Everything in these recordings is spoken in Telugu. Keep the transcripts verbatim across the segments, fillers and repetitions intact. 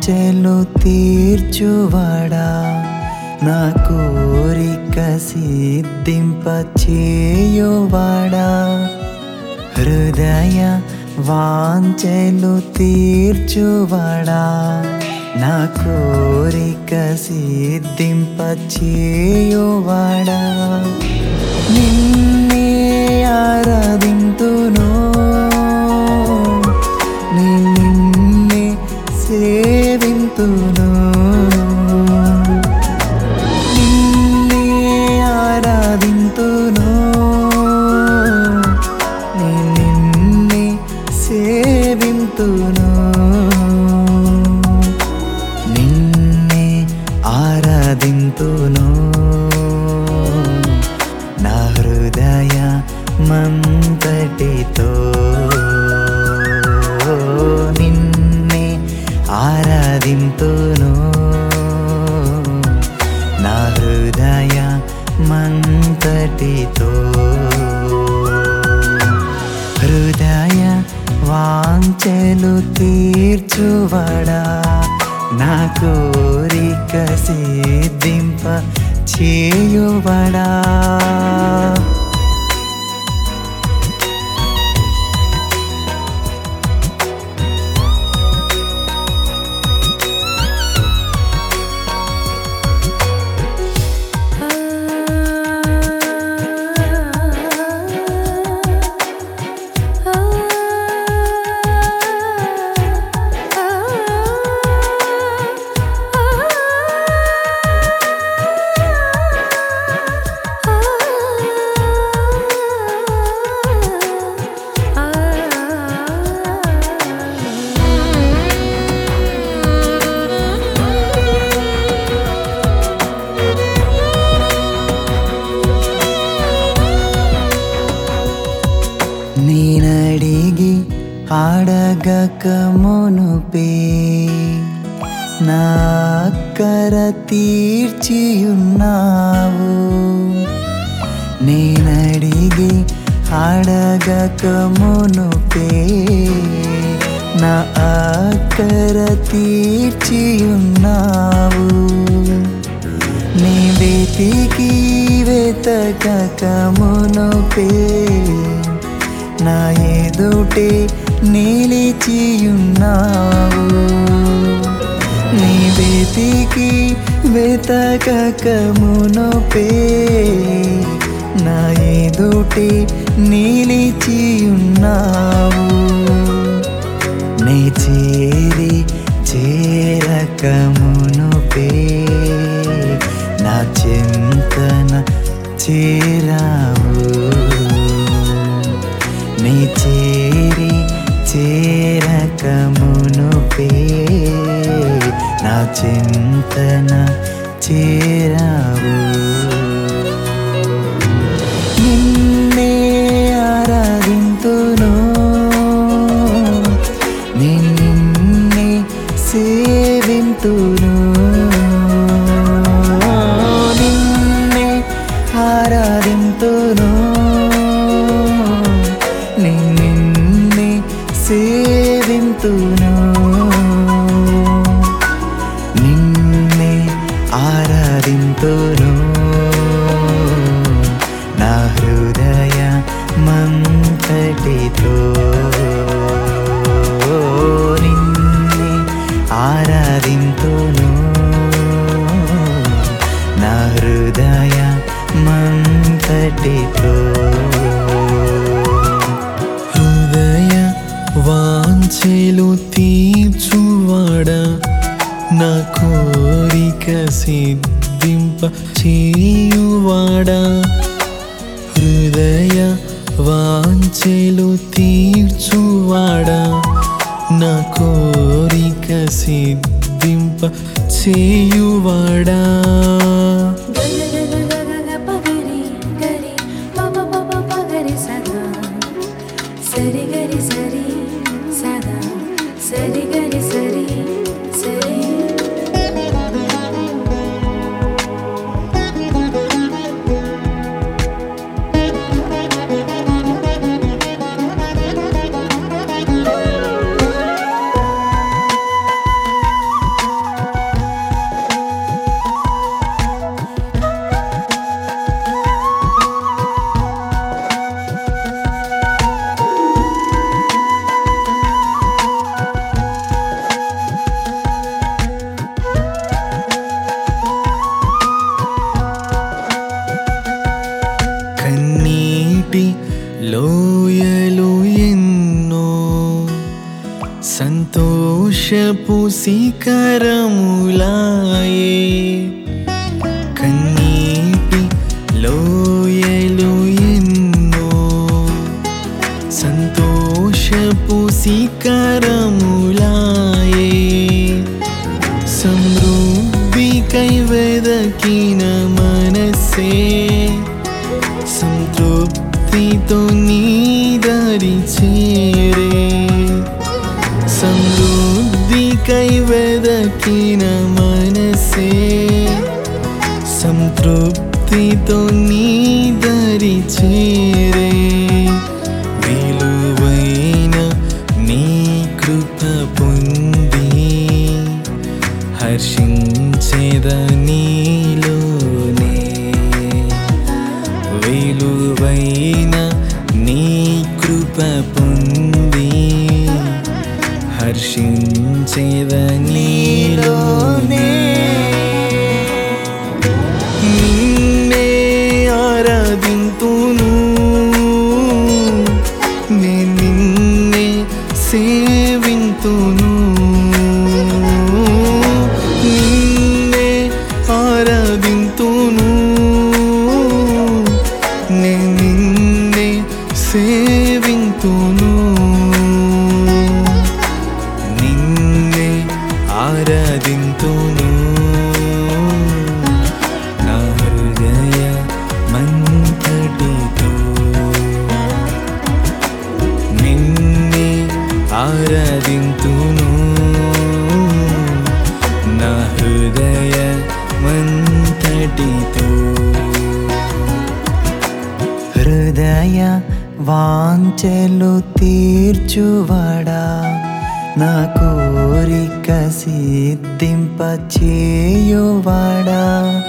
వాంఛలు తీర్చువాడా నా కోరిక సిద్ధింప చేయువాడా హృదయ వాంఛలు తీర్చువాడా నా కోరిక సిద్ధింప చేయువాడా నిన్నే ఆరాధింతును నిన్నే సేవింతును నిన్నే ఆరాధింతును నిన్నే సేవింతును నిన్నే ఆరాధింతును నా హృదయ మంతటితో నిన్నే ఆరాధింతును నా హృదయ మంతటితో హృదయ వాంఛలు తీర్చువాడా నా కోరిక సిద్ధింప చేయువాడా నేనడిగి అడగక మునుపే నా అక్కర తీర్చియున్నావు నేనడిగి అడగక మునుపే నా అక్కర తీర్చియున్నావు నీ వెతికి వెతకక మునుపే నా ఎదుటే నిలిచియున్నావు నీ వెతికి వెతకక మునుపే నా ఎదుటే నిలిచియున్నావు నీ చేరి చేరక మునుపే నా చింతన చేరావు నీ చేరి చేరక మునుపే నా చింతన చేరావు నిన్నే ఆరాధింతును నిన్నే సేవింతును నిన్నే ఆరాధింతును నిన్నే సేవింతును నిన్నే ఆరాధింతును నా హృదయ మంతటితో నిన్నే ఆరాధింతును నా హృదయ మంతటితో వాంఛలు తీర్చువాడా నా కోరిక సిద్ధింప చేయువాడా హృదయ వాంఛలు తీర్చువాడా నా కోరిక సిద్ధింప చేయువాడా సరి గరి సరి సదా సరి గరి సరి సరి శిఖరములాయే కన్నీటి లోయలు ఎన్నో సంతోషపు శిఖరములాయే సమృద్ధికై వెదకిన మనసే సంతృప్తితో నీ దరి చేరే సమృద్ధికై వెదకిన మనసే సంతృప్తితో నీ దరి చేరే విలువైన నీ కృప పొంది హర్షించేద నీలోనే విలువైన నీ కృప పొంది హర్షించేద నీలోనే నిన్నే ఆరాధింతును నే నిన్నే సేవింతును నిన్నే ఆరాధింతును నే నిన్నే సేవింతును నిన్నే ఆరాధింతును నా హృదయ మంతటితో నిన్నే ఆరాధింతును నా హృదయ మంతటితో హృదయ వాంఛలు తీర్చువాడా నా కోరిక సిద్ధింప చేయువాడా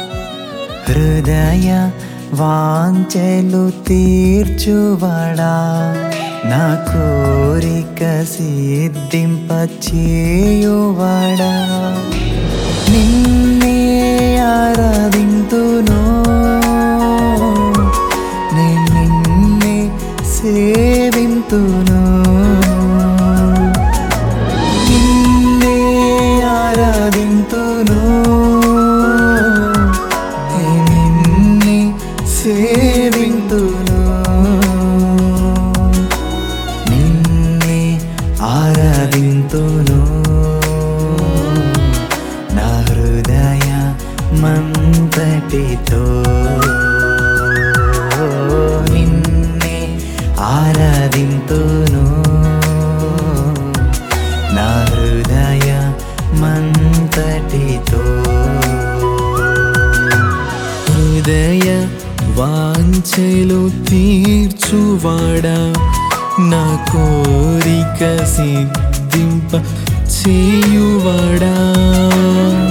హృదయ వాంఛలు తీర్చువాడా నా కోరిక సిద్ధింప చేయువాడా నిన్నే ఆరాధింతును నేను నిన్నే సేవింతును నిన్నే ఆరాధింతును నేను నిన్నే సేవింతును నిన్నే ఆరాధింతును నా హృదయ మంతటితో నిన్నే ఆరాధింతును నా హృదయ మంతటితో హృదయ వాంఛలు తీర్చువాడా నా కోరిక సిద్ధింప చేయువాడా